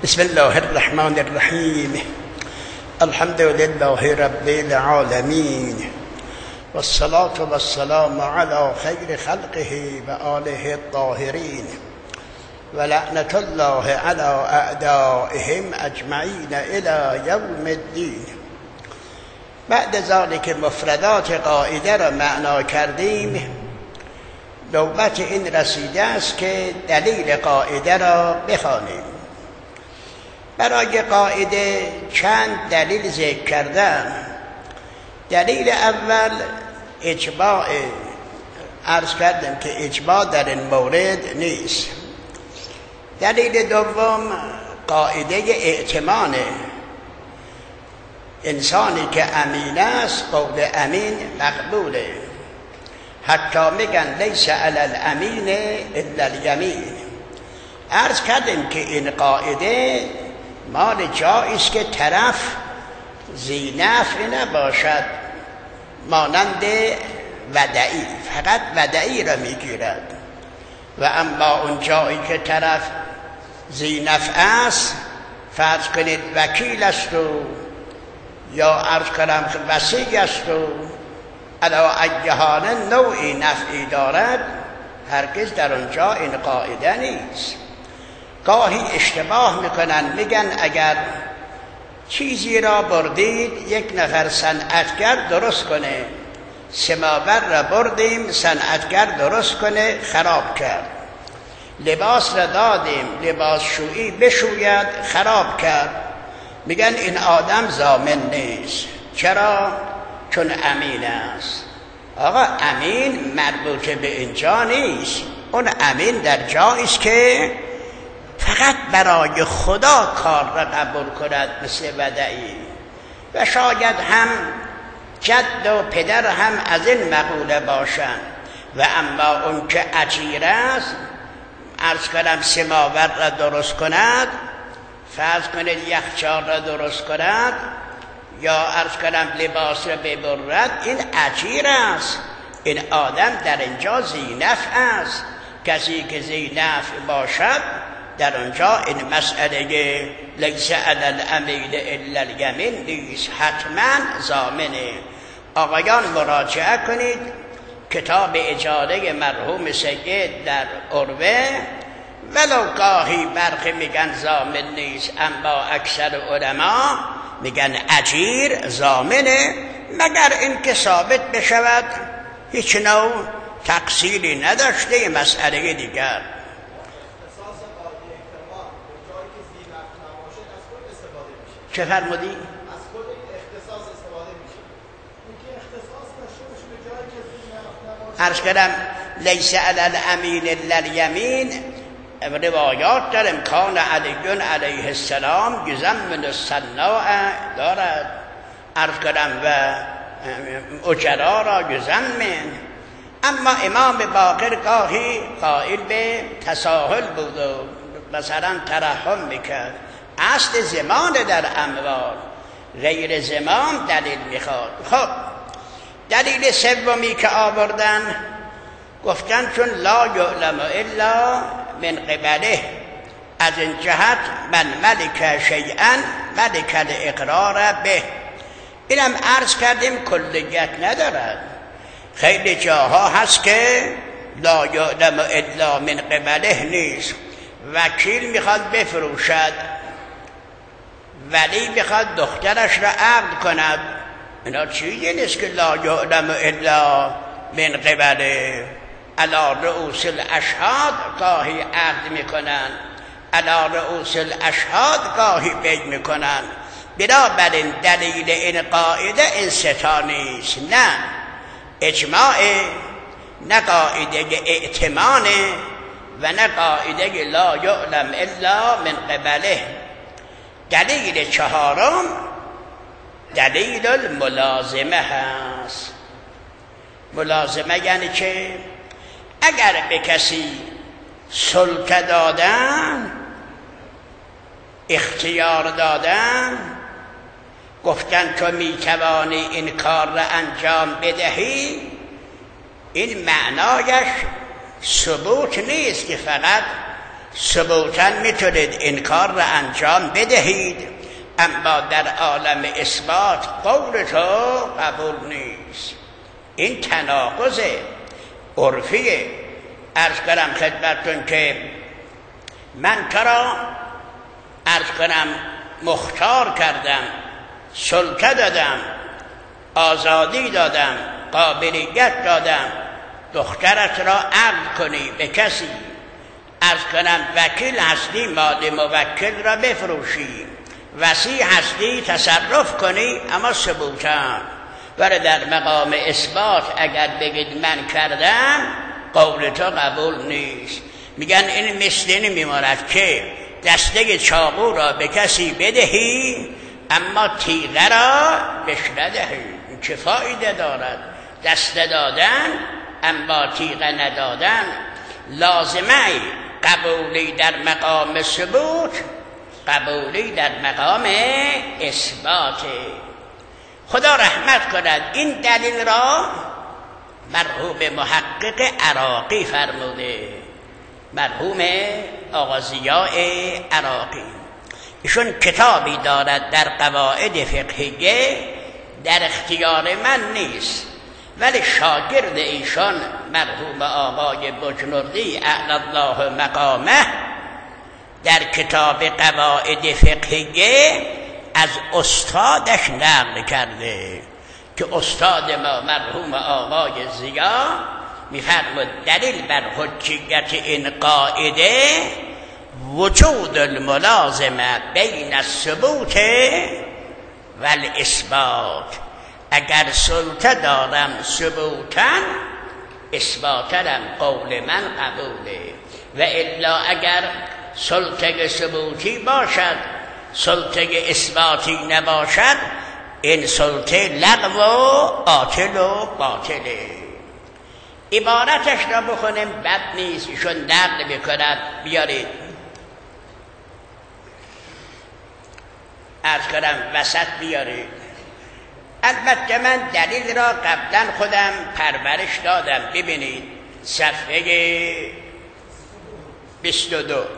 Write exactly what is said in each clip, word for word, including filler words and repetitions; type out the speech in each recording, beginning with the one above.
بسم الله الرحمن الرحیم. الحمد لله رب العالمین والصلاة والسلام على خیر خلقه و آله الطاهرین و لعنت الله على اعدائهم اجمعین الی یوم الدین. بعد ذلك مفردات قاعده را معنا کردیم. نوبت این رسیده است که دلیل قاعده را بخوانیم. برای قاعده چند دلیل ذکر کردم. دلیل اول اجماع، عرض کردم که اجماع در این مورد نیست. دلیل دوم قاعده ائتمانه. انسانی که امین است قول امین مقبوله. حتی میگن لیس علی الامین الا الیمین. عرض کردیم که این قاعده مال جایی است که طرف ذی نفع نباشد، مانند ودعی، فقط ودعی را میگیرد. و اما اون جایی که طرف ذی نفع است، فرض کنید وکیل است و یا عرض کنم وصی است و علا ایهان نوعی نفعی دارد، هرگز در اونجا این قاعده نیست. گاهی اشتباه میکنن، میگن اگر چیزی را بردید یک نفر صنعتگر درست کنه، سماور را بردیم صنعتگر درست کنه، خراب کرد. لباس را دادیم لباس شویی بشوید، خراب کرد. میگن این آدم ضامن نیست. چرا؟ چون امین است. آقا امین مربوط به اینجا نیست. اون امین در جایی است که فقط برای خدا کار را قبول کند، مثل ودعی. و شاید هم جد و پدر هم از این مقوله باشند. و اما اون که اجیر است، عرض کنم سماور را درست کند، فرض کنید یخچال را درست کند، یا عرض کنم لباس را ببرد، این اجیر است. این آدم در اینجا ذی نفع است. کسی که ذی نفع باشد در اونجا این مسئله لیس علی الامین الا الیمین نیست، حتما ضامنه. آقایان مراجعه کنید کتاب اجاره مرحوم سید در عروه. ولو گاهی برخی میگن ضامن نیست، اما اکثر علما میگن اجیر ضامنه، مگر این که ثابت بشود هیچ نوع تقصیری نداشته. مسئله دیگر چه فرمودی؟ از کد اختصاص استفاده میشه. اینکه اختصاص داشته باشه به جایی که ذی نفع نباشه. عرض کردم لیس علی الامین الا الیمین. روایات دارم کان علی علیه السلام یزمن الصناع دارد، عرض کردم و اجرا را یزمن. اما امام باقر گاهی قائل به تساهل بود و مثلا ترحم میکرد. اصل زمان در اموال، غیر زمان دلیل میخواد. خب دلیل سومی که آوردن، گفتن چون لا یعلم الا من قبله، از این جهت من ملک شیئا ملک الاقرار به. اینم عرض کردیم کلیت ندارد. خیلی جاها هست که لا یعلم الا من قبله نیست. وکیل میخواد بفروشد، ولی بخواد دخترش را عقد کند، اینا چیزی نیست که لا یعلم الا من قبله. علی رؤوس الاشهاد گاهی عقد میکنن، علی رؤوس الاشهاد گاهی بیع میکنن. بنابراین دلیل این قاعده این ستا نیست، نه اجماع، نه قاعده ائتمان، و نه قاعده لا یعلم الا من قبله. دلیل چهارم دلیل الملازمه هست. ملازمه یعنی که اگر به کسی سلطه دادن، اختیار دادن، گفتن تو میتوانی این کار را انجام بدهی، این معنایش ثبوت نیست که فقط ثبوتاً میتونید این کار را انجام بدهید، اما در عالم اثبات قول تو قبول نیست. این تناقض عرفیه. عرض کنم خدمتتون که من تو را عرض کنم مختار کردم، سلطه دادم، آزادی دادم، قابلیت دادم دخترت را عقد کنی به کسی، عرض کنم وکیل هستی مال موکل را بفروشی، وصی هستی تصرف کنی، اما ثبوتاً. ولی در مقام اثبات اگر بگید من کردم، قول تو قبول نیست. میگن این مثل نمیماند که دسته چاقو را به کسی بدهی اما تیغه را بهش ندهی. چه فایده دارد دسته دادن اما تیغه ندادن؟ لازمه قبولی در مقام ثبوت، قبولی در مقام اثبات. خدا رحمت کند این دلیل را مرحوم محقق عراقی فرموده، مرحوم آقا ضیاء عراقی. ایشون کتابی دارد در قواعد فقهیه، در اختیار من نیست، ولی شاگرد ایشان مرحوم آقای بجنوردی اعلی الله مقامه در کتاب قواعد فقهیه از استادش نقل کرده که استاد ما مرحوم آقای ضیاء می‌فرماید دلیل بر حجیت این قاعده وجود الملازمه بین الثبوت و الاثبات. اگر سلطه دارم ثبوتاً، اثباتاً قول من قبوله، و الا اگر سلطه ثبوتی باشد سلطه اثباتی نباشد، این سلطه لغو و عاطل و باطله. عبارتش را بخونیم بد نیست، ایشون نقل میکند، بیارید عرض کنم وسط بیارید. البته من دلیل را قبلا خودم پرورش دادم. ببینید صفحه بیست و دو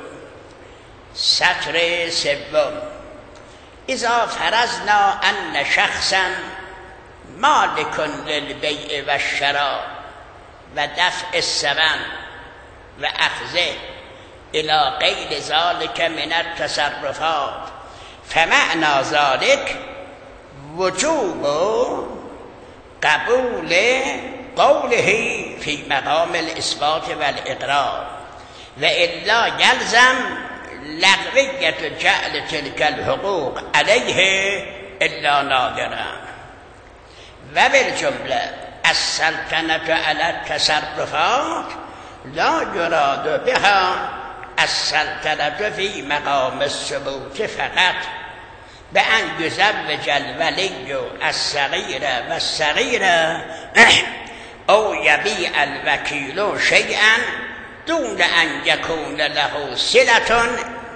سطر سوم، اذا فرضنا ان شخصا مالک للبیع و الشراء و دفع الثمن و اخذه الى غیر ذلك من التصرفات، فمعنى ذلك وجوب قبول قوله في مقام الاثبات والاقرار، و الا يلزم لغویت جعل تلك الحقوق علیه الا نادرا. و بالجمله السلطنة على التصرفات لا يراد بها السلطنة في مقام الثبوت فقط، بأن يزوج الولي الصغير والصغير أو يبيع الوكيل شيئا دون أن يكون له صلة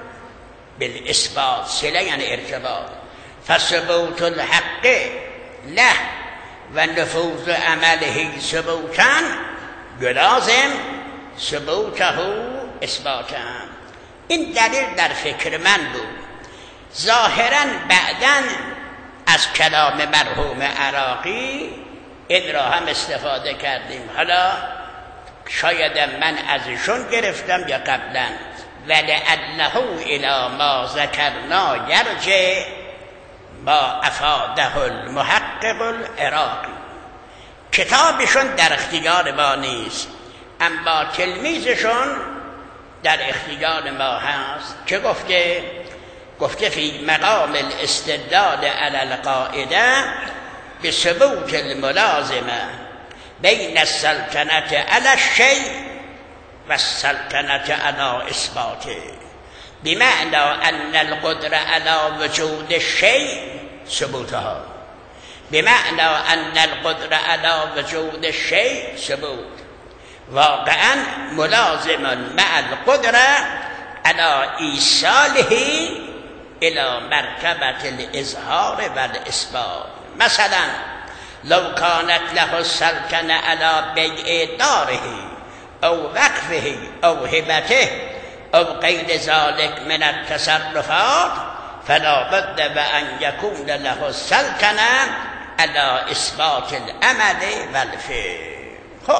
بالإثبات. صلة يعني ارتباط، فثبوت الحق له ونفوذ عمله ثبوتا يلازم ثبوته اثباتا. این دلیل در فکر من بود. ظاهرا بعداً از کلام مرحوم عراقی این را هم استفاده کردیم. حالا شاید من از ایشون گرفتم یا قبلا، ولعله الی ما ذکرنا یرجع ما افاده المحقق العراقی. کتابشون در اختیار ما نیست، اما تلمیذشون در اختیار ما هست. چه گفته؟ گفته فی مقام الاستدلال علی القاعده بثبوت الملازمه بین السلطنة علی الشیء و السلطنة علی اثباته، بمعنى ان القدرة علی وجود الشیء ثبوتها، بمعنى ان القدرة علی وجود الشیء ثبوت، واقعا ملازم مع القدرة على ایصاله الى مرتبة الاظهار والاثبات. مثلا لو كانت له السلطنة على بيع داره او وقفه او هبته او غیر ذلك من التصرفات فلا بد و ان یکون له السلطنه علی اثبات العمل و الفعل. خب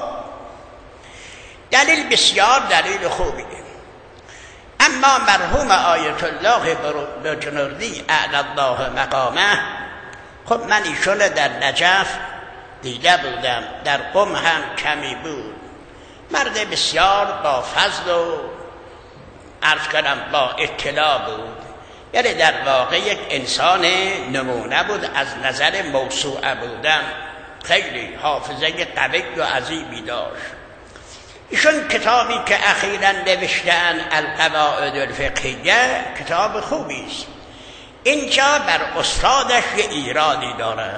دلیل بسیار دلیل خوبیه، اما مرحوم آیت الله بجنوردی اعلی الله مقامه، خب من ایشون در نجف دیده بودم، در قم هم کمی بود، مرد بسیار با فضل و عرض کنم با اطلاع بود، یعنی در واقع یک انسان نمونه بود از نظر موسوعه بودن، خیلی حافظه قوی و عظیمی داشت. ایشون کتابی که اخیراً نوشتن القواعد الفقهیه کتاب خوبی است. اینجا بر استادش یه ایرادی داره.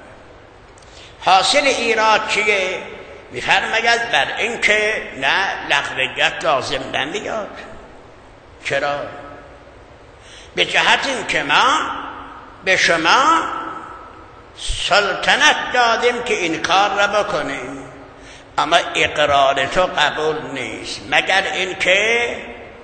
حاصل ایراد چیه؟ میفرماید بر این که نه لغویت لازم نمیاد. چرا؟ به جهت این که ما به شما سلطنت دادیم که این کار را بکنیم، اما اقرار تو قبول نیست مگر اینکه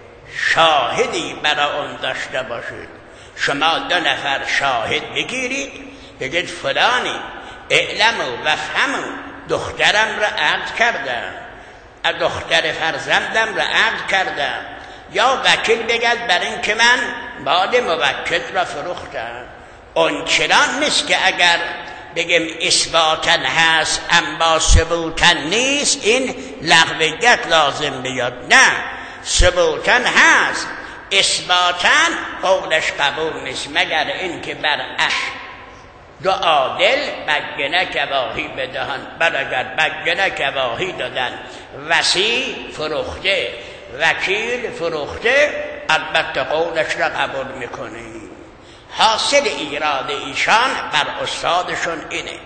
شاهدی برای اون داشته باشید. شما دو نفر شاهد بگیرید، بگید فلانی اعلموا و فهموا دخترم را عقد کردم، دختر فرزندم را عقد کردم، یا وکیل بگید بر این که من مال موکل را فروختم. اون چنان نیست که اگر بگیم اثباتن هست اما ثبوتن نیست این لغویت لازم بیاد. نه، ثبوتن هست، اثباتن قولش قبول نیست مگر این که بر اش دو عادل بگنه گواهی بدهن. بل اگر بگنه گواهی دادن، وصی فروخته، وکیل فروخته، البته قولش را قبول میکنی. حاصل ایراد ایشان بر استادشون اینه،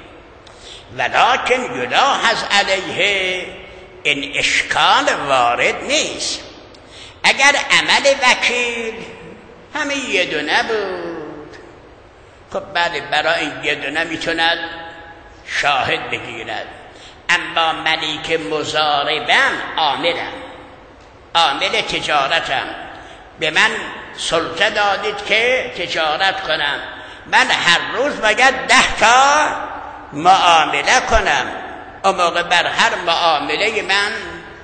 ولکن یلاحظ علیه این اشکال وارد نیست. اگر عمل وکیل همه یه دونه بود، خب بله برای این یه دونه میتوند شاهد بگیرد، اما منی که مضاربم، عاملم، عامل تجارتم، به من سلطه دادید که تجارت کنم، من هر روز باید ده تا معامله کنم، اون موقع بر هر معامله من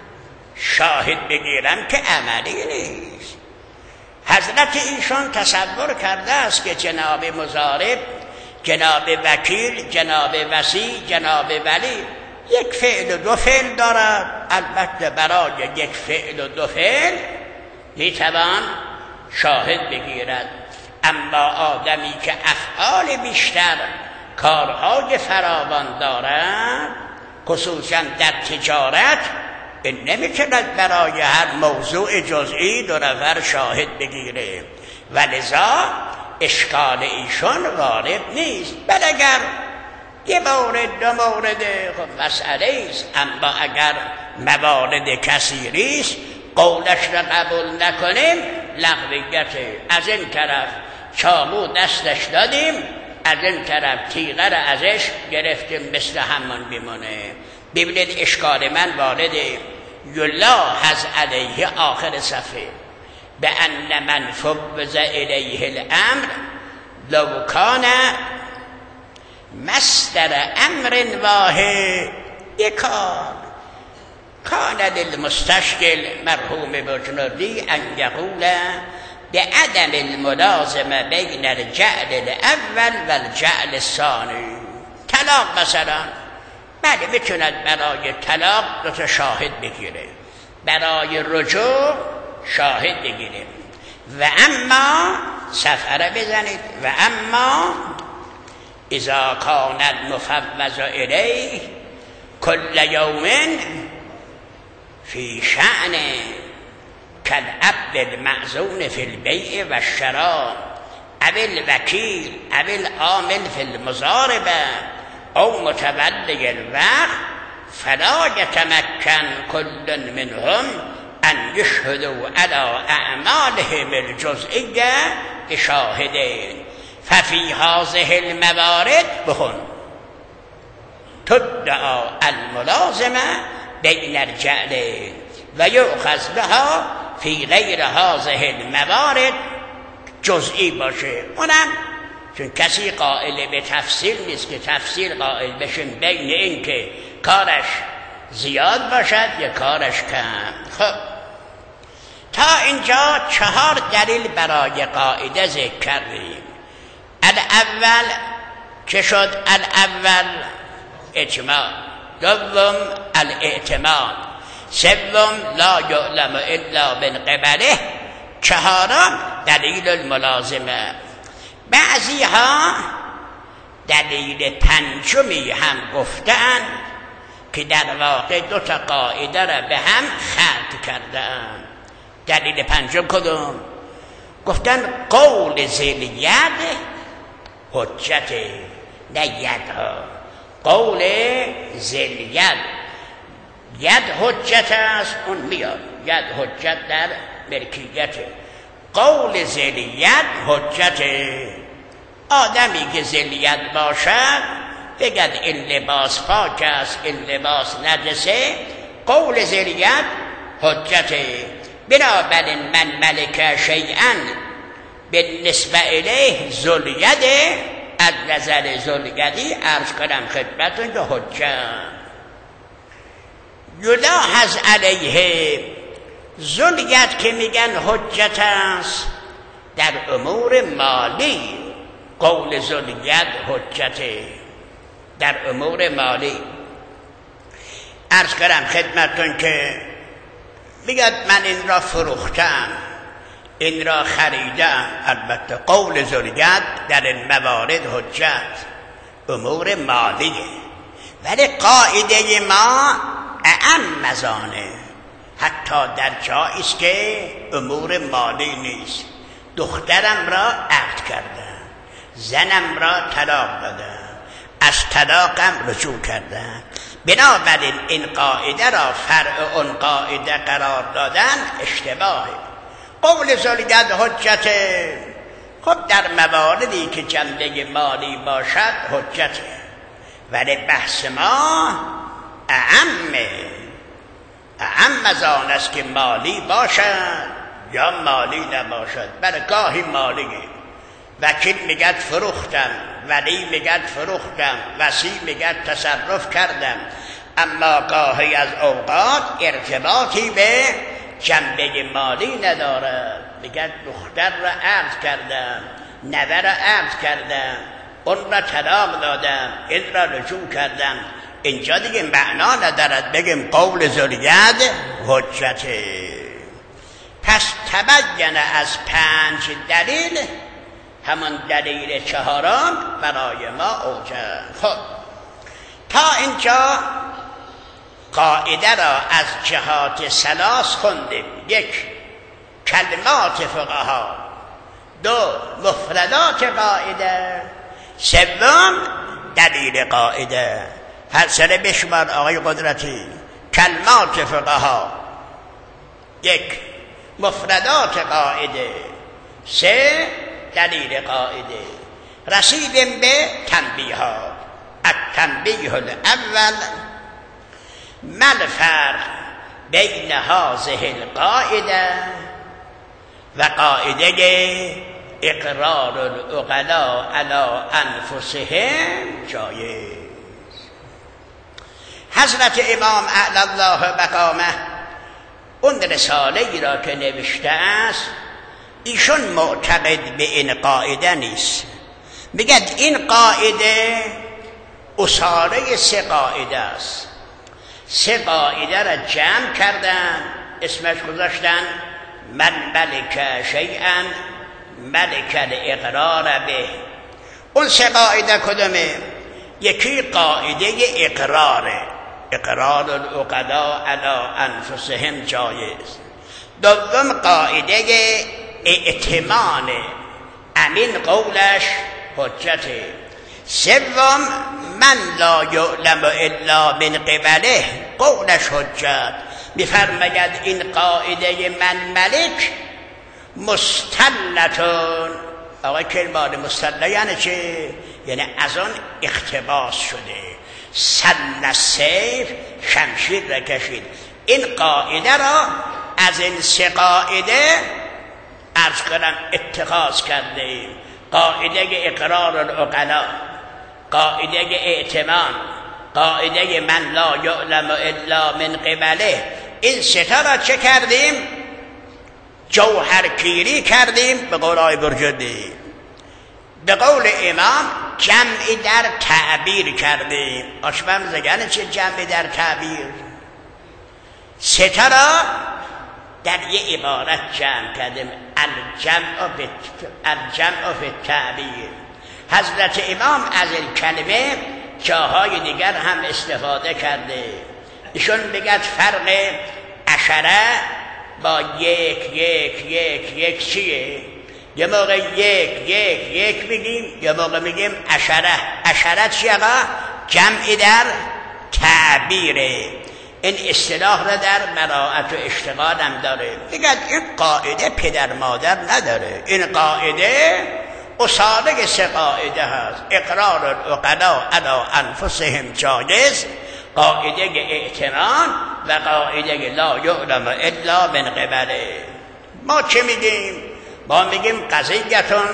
شاهد بگیرم که عملی نیست. حضرت ایشان تصور کرده است که جناب مضارب، جناب وکیل، جناب وصی، جناب ولی یک فعل و دو فعل دارد. البته برای یک فعل و دو فعل میتوان شاهد بگیرد، اما آدمی که افعال بیشتر، کارهای فراوان دارد، خصوصا در تجارت، این نمیتوند برای هر موضوع جزئی دو نفر شاهد بگیره، ولذا اشکال ایشون وارد نیست. بل اگر یه مورد دو مورد خب مسئله است، اما اگر موارد کثیری است قولش را قبول نکنیم لغویته. از این طرف چاقو دستش دادیم، از این طرف تیغه را ازش گرفتیم، مثل همون میمونه. ببینید اشکال من وارده. یلاحظ علیه آخر صفحه به ان من فوض الیه الامر لو کان مصدر امر واحد یکان کان للمستشکل مرحوم بجنوردی ان یقول بعدم الملازمه بین الجعل الاول و الجعل الثانی. طلاق مثلا، بله میتوند برای طلاق دو تا شاهد بگیره، برای رجوع شاهد بگیره، و اما صفحه بزنید، و اما اذا کان المفوض الیه کل یوم فی شأن کالعبد المعزون فی البیع و الشراء او الوکیل او العامل فی المضاربه او متولی الوقت فلا یتمکن کل منهم ان یشهدوا علی اعمالهم الجزئیه بشاهدین ففی هذه الموارد بهن تدعى الملازمه بین الجعلین و یؤخذ بها فی غیر هذه الموارد جزئی باشه. اونم چون کسی قائل به تفصیل نیست که تفصیل قائل بشیم بین این که کارش زیاد باشد یا کارش کم. خب تا اینجا چهار دلیل برای قاعده ذکر کردیم. الاول که شد الاول اجماع، دوم الاعتماد، سوم لا یعلم الا من قبله، چهارم دلیل الملازمه. بعضی ها دلیل پنجمی هم گفتن که در واقع دو تا قاعده را به هم خلط کردن. دلیل پنجم کدوم؟ گفتن قول ذی الید حجت، نه یدها. قول ذی الید، ید حجت است، اون میاد ید حجت در ملکیت. قول ذی الید حجت، آدمی که ذی الید باشد بگد این لباس پاک است، این لباس نجسه، قول ذی الید حجت. بنابراین من ملک شیئا بالنسبه الیه ذو الید، از نظر ذو الیدی عرض کنم خدمتتون که حجت. یلاحظ علیه ذو الید که میگن حجت است در امور مالی، قول ذو الید حجته در امور مالی. عرض کنم خدمتتون که میگد من این را فروختم، این را خریدم، البته قول ذو الید در این موارد حجت امور مالیه، ولی قاعده ما اعم مزانه، حتی در جایی است که امور مالی نیست. دخترم را عقد کردم، زنم را طلاق دادم، از طلاقم رجوع کردم. بنابراین این قاعده را فرع اون قاعده قرار دادن اشتباهه. قول ذو الید حجت. خب در مواردی که جنبه مالی باشد حجته، ولی بحث ما اعمه، اعم از آن است که مالی باشد یا مالی نباشد. بله گاهی مالیه، وکیل میگد فروختم، ولی میگد فروختم، وصی میگد تصرف کردم، اما گاهی از اوقات ارتباطی به جنبه مالی ندارد. میگد دختر را عقد کردم، نوه را عقد کردم، اون را طلاق دادم، این را رجوع کردم. اینجا دیگه معنا ندارد بگیم قول ذو الید حجته. پس تبین از پنج دلیل همون دلیل چهارم برای ما اوجد. خب تا اینجا قاعده را از جهات ثلاث خوندیم. یک، کلمات فقها، دو، مفردات قاعده، سوم، دلیل قاعده. هر سره بشمار آقای قدرتی. کلمات فقها، یک، مفردات قاعده، سه، دلیل قاعده. رسیدیم به تنبیهات. التنبیه الاول، ما الفرق بین هذه القاعده و قاعده اقرار العقلاء علی انفسهم جایز. حضرت امام اعلی الله مقامه اون رساله ای را که نوشته است، ایشون معتقد به این قاعده نیست. میگد این قاعده اصاره سه قاعده است. سه قاعده را جمع کردن، اسمش گذاشتن من ملک شیئا ملک الاقرار به. اون سه قاعده کدومه؟ یکی قاعده اقراره، اقرار العقلاء علی انفسهم جایز. دوم قاعده ائتمان، امین قولش حجته. سوم من لا یعلم الا من قبله، قولش حجت. میفرماید این قاعده من ملک مستلتون. آقای کلمات مستله یعنی چه؟ یعنی از آن اقتباس شده. سل سیف، شمشیر را کشید. این قاعده را از این سه قاعده عرض کنم اتخاذ کرده ایم. قاعده اقرار العقلا، قاعده ائتمان، قاعده من لا یعلم الا من قبله. این سه تا را چه کردیم؟ جوهرگیری کردیم به قول آقای برجردی. به قول امام جمعی در تعبیر کردیم. آشبم زگن چه جمعی در تعبیر؟ سه تا را در یه عبارت جمع کردیم. الجمع به الجمع به تعبیر. حضرت امام از این کلمه جاهای دیگر هم استفاده کرده. ایشون بگد فرق عشره با یک یک یک یک چیه؟ یه موقع یک یک یک میگیم، یه موقع میگیم عشره. عشره چی آقا؟ جمعی در تعبیره. این اصطلاح را در مراعات و اشتغال هم داره. بگد این قاعده پدر مادر نداره. این قاعده اصاله سه قاعده هست. اقرار العقلا علی انفسهم جایز، قاعده ائتمان و قاعده لا یعلم الا من قبله. ما چه میگیم؟ ما میگیم قضیتون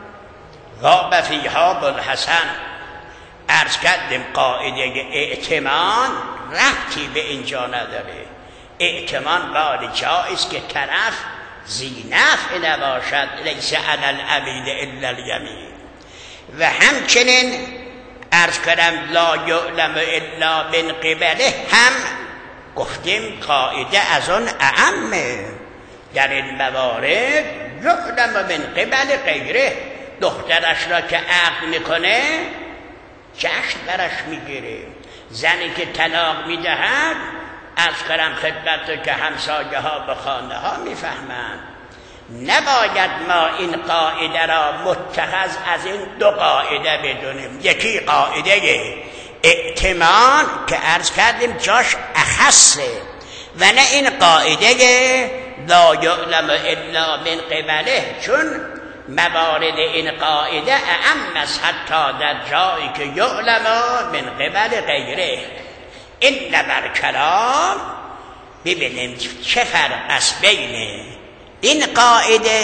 غاب فیها بوالحسن. عرض کردیم قاعده ائتمان ربطی به اینجا نداره. ائتمان باید جایز که طرف ذی نفع نباشد، لیس علی العبید الا الیمین. و همچنین عرض کردم لا یعلم الا من قبله هم گفتیم قاعده از اون اعمه. در این موارد یعلم من قبل غیره. دخترش را که عقد میکنه جشن برش میگیره. زنی که طلاق میدهد از کرم خدمت که همسایه ها به خانه ها میفهمند. نباید ما این قاعده را متخذ از این دو قاعده بدونیم. یکی قاعده ائتمان که عرض کردیم جاش اخصه، و نه این قاعده لا یعلم الا من قبله، چون موارد این قاعده اعم است حتی در جایی که یعلم من قبل غیره. این نبر کلام ببینیم چه فرق است بین این قاعده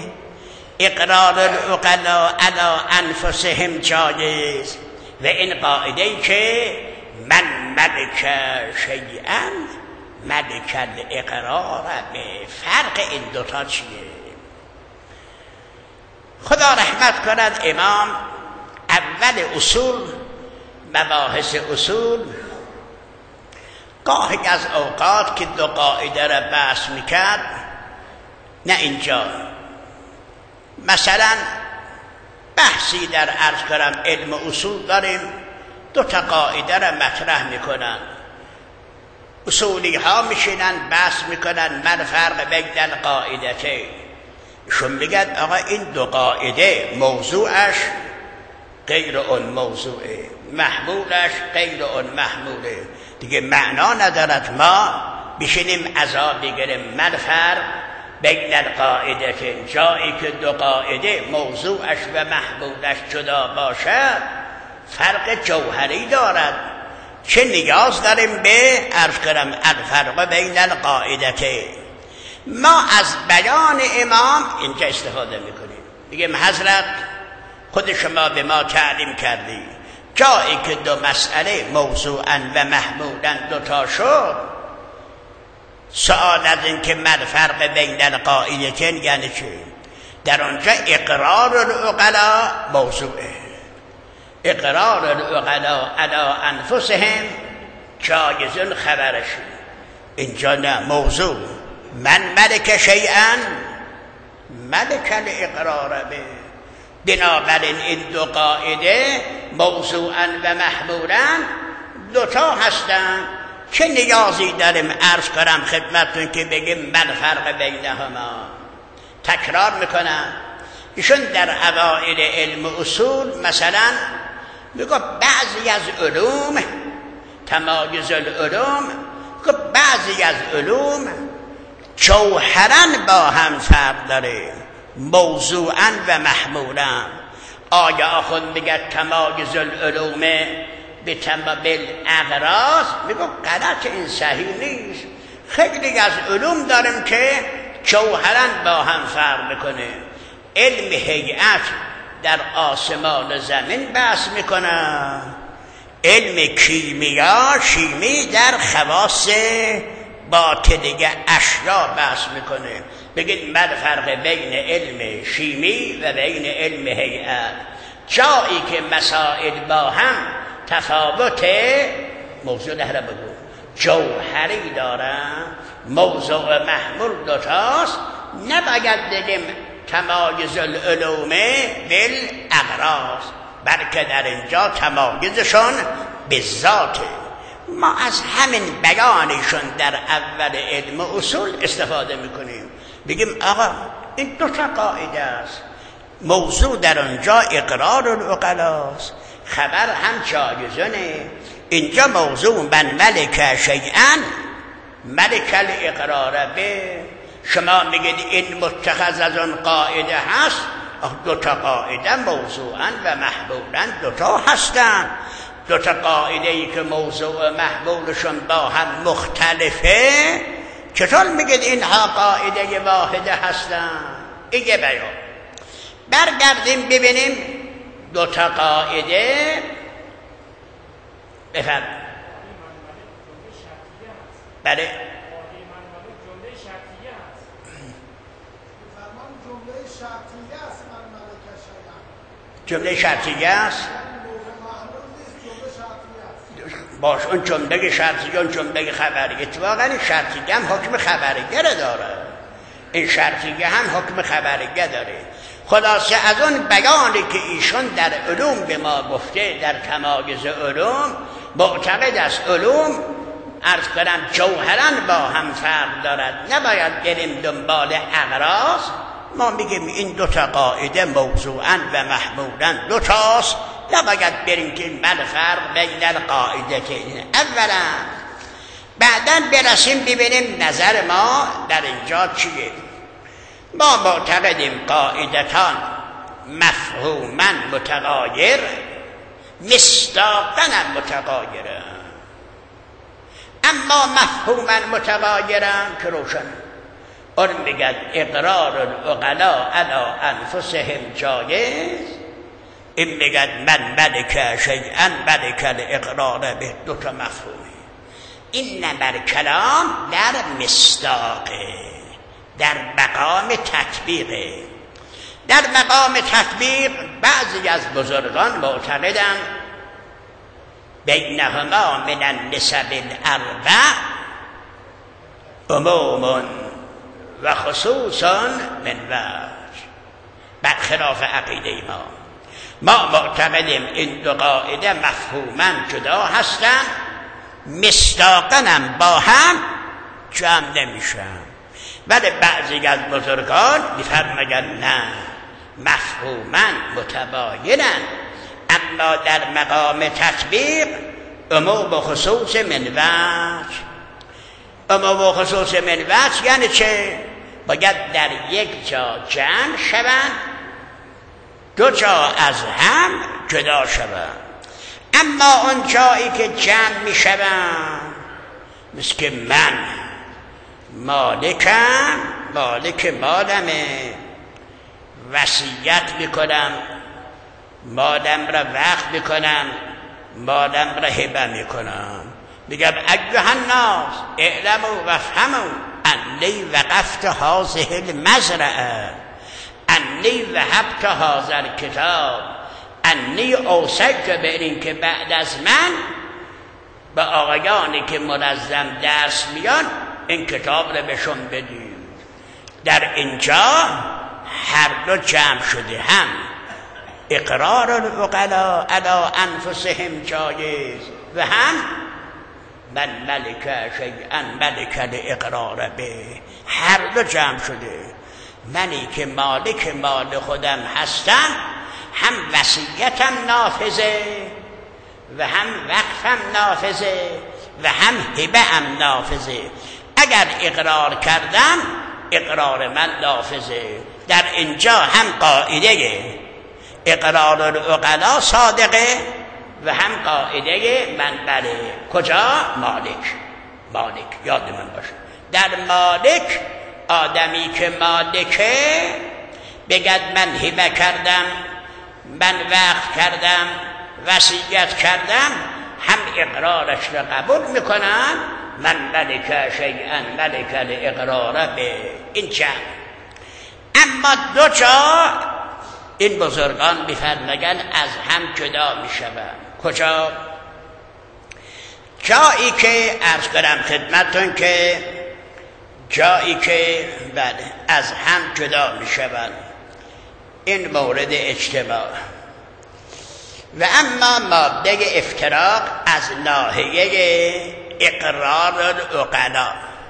اقرار العقلا علی انفسهم جایز و این قاعده که من ملک شیئا ملک الاقرار. به فرق این دوتا چیه؟ خدا رحمت کند امام اول اصول مباحث اصول گاهی از اوقات که دو قاعده را بحث میکرد، نه اینجا، مثلا بحثی در عرض کردم علم اصول داریم، دو تا قاعده را مطرح میکنن، اصولی ها میشینن بحث میکنن من فرق بین القاعدتین. شون بگد آقا این دو قاعده موضوعش غیر اون موضوعه، محمولش غیر اون محموله، دیگه معنا ندارد ما بشینیم عذاب بگیریم. من فرق بین القاعدتین، جایی که دو قاعده موضوعش و محمولش جدا باشد فرق جوهری دارد. چه نیاز داریم به عرض کنم الفرق بین القاعدتین؟ ما از بیان امام اینجا استفاده میکنیم، میگیم حضرت خود شما به ما تعلیم کردی جایی که دو مسئله موضوعا و محمولا دوتا شد، سوال از این که من فرق بین القاعدتین یعنی چه؟ در آنجا اقرار العقلا موضوعه، اقرار العقلا علی انفسهم جایزون خبرش، اینجا نه موضوع. من ملک شیئا ملک الاقرار به. بنابراین این دو قاعده موضوعا و محمولا دوتا هستن. چه نیازی داریم عرض کنم خدمتتون که بگیم من فرق بینهما؟ تکرار میکنم، ایشون در اوائل علم اصول مثلا میگه بعضی از علوم تمایز العلوم، که بعضی از علوم جوهرن با هم فرق داره، موضوعا و محمولا. آیا آخون میگه تمایز العلوم به تمام اغراض؟ میگه غلط، این صحیح نیست. خیلی از علوم داریم که جوهرا با هم فرق میکنه. علم هیئت در آسمان و زمین بحث میکنه، علم کیمیا شیمی در خواص باطنی اشیا بحث میکنه. بگید من فرق بین علم شیمی و بین علم هیئت. جایی که مسائل با هم تفاوت موضوع ده را بگو جوهری دارن، موضوع محمول دوتاست، نباید بگیم تمایز العلوم بالاغراض، بلکه در اینجا تمایزشون به ذاته. ما از همین بیانشون در اول علم و اصول استفاده میکنیم، بگیم آقا این دو تا قاعده است، موضوع در اونجا اقرار العقلاست، خبر هم جایزونه. اینجا موضوع من ملک شیئا ملک الاقرار به. شما میگید این متخذ از اون قاعده هست، دو تا قاعده موضوعا و محمولا دو تا هستن. دو تا قاعده ای که موضوع محمولشون با هم مختلفه، چطور میگید اینها قاعده واحده هستن؟ ایگه بیان. برگردیم ببینیم دو تا قاعده. بفرم. بله جمله شرطیه است. باش اون جمله شرطیه اون جمله خبریه. اتفاقا شرطیه هم حکم خبریه داره، این شرطیه هم حکم خبریه داره. خلاصه از اون بیانی که ایشون در علوم به ما گفته، در تمایز علوم، معتقد است علوم عرض کنم جوهرا با هم فرق دارد، نباید بریم دنبال اغراض. ما میگیم این دو تا قاعده موضوعا و محمولا دو تاست، نباید بریم که من فرق بین القاعده که این اولا. بعدا برسیم ببینیم نظر ما در اینجا چیه. ما معتقدیم قاعدتان مفهوما متغایر مصداقا متغایره، اما مفهوما متغایرن که روشن. اون میگن اقرار العقلاء علی انفسهم جایز، این میگن من ملک شیئا ملک الاقرار به. دو تا مفهومه. این نمبر کلام در مصداقه، در مقام تطبیقه. در مقام تطبیق بعضی از بزرگان معتقدند بینهما من النسب الاربع عموم و خصوصا من وجه، برخلاف عقیده ما. ما معتقدیم این دو قاعده مفهوما جدا هستند، مصداقاً هم با هم جمع نمیشن. ولی بعضی از بزرگان میفرمایند نه، مفهوما متباینن، اما در مقام تطبیق عموم و خصوص من وجه. عموم و خصوص من وجه یعنی چه؟ باید در یک جا جمع شوند، دو جا از هم جدا شوند. اما اون جایی که جمع می شوند، مثل که من مالکم، مالک مالمه، وصیت میکنم، مالم را وقف میکنم، مالم را هبه میکنم، میگم ایها الناس اعلموا وافهموا انی وقفت هذه المزرعه، انی وهبت هذا الکتاب، انی اوصیت به این که بعد از من به آقایانی که منظم درس میان این کتاب را بهشون بدید. در اینجا هر دو جمع شده، هم اقرار العقلاء علی انفسهم جایز و هم من ملک شیئا ملک الاقرار به. هر دو جمع شده. منی که مالک مال خودم هستم، هم وصیتم نافذه و هم وقفم نافذه و هم هبه‌ام نافذه. اگر اقرار کردم اقرار من نافذه. در اینجا هم قاعده اقرار العقلاء صادقه و هم قاعده من بله. کجا؟ مالک. مالک یاد من باشه. در مالک آدمی که مالکه بگد من هبه کردم، من وقف کردم، وصیت کردم، هم اقرارش را قبول میکنن. من ملک شیئا ملک الاقرار به این چند. اما دو جا این بزرگان میفرمایند از هم جدا میشوند. کجا؟ جایی که عرض کنم خدمتتون که جایی که بله از هم جدا میشوند، این مورد اجتماع. و اما ماده افتراق از ناحیه اقرار العقلا.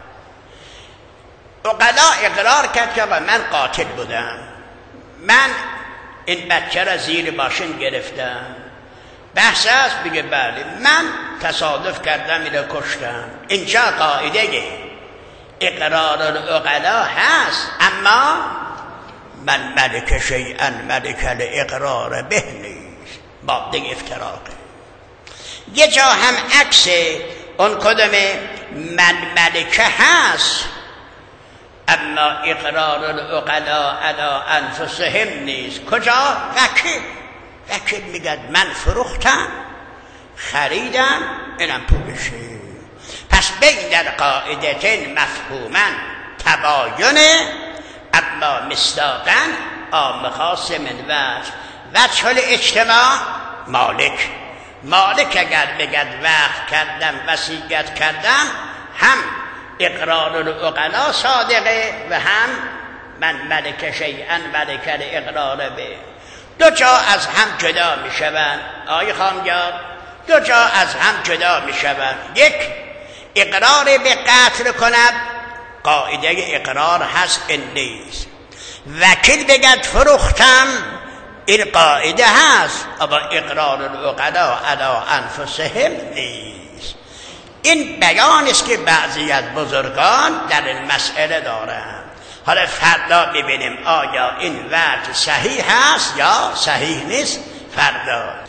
عقلا اقرار کرد که من قاتل بودم، من این بچه را زیر ماشین گرفتم. بحث هست بگه بله من تصادف کردم اینو کشتم. اینجا قاعده اقرار العقلا هست، اما من ملک شیئا ملک الاقرار به نیست، ماده افتراقه. یه جا هم عکس اون کدومه من ملکه هست، اما اقرار العقلا علی انفسهم نیست. کجا؟ وکیل وکیل میگه من فروختم، خریدم، اینم پولشه. پس بین در قاعدتین مفهوما تباینه، اما مصداقا عام خاص من وجه. وجه الاجتماع مالک مالک اگر بگد وقف کردم، وصیت کردم، هم اقرار العقلا صادقه و هم من ملک شیئا ملک الاقرار به. دو جا از هم جدا می شوند. آقای خانجان، دو جا از هم جدا می شوند. یک، اقرار به قتل کند، قاعده اقرار هست این نیست. وکیل بگد فروختم، این قاعده هست، اما اقرار العقلا علی انفسهم نیست. این بیان است که بعضی از بزرگان در این مسئله دارند. حالا فردا ببینیم آیا این وجه صحیح هست یا صحیح نیست. فردا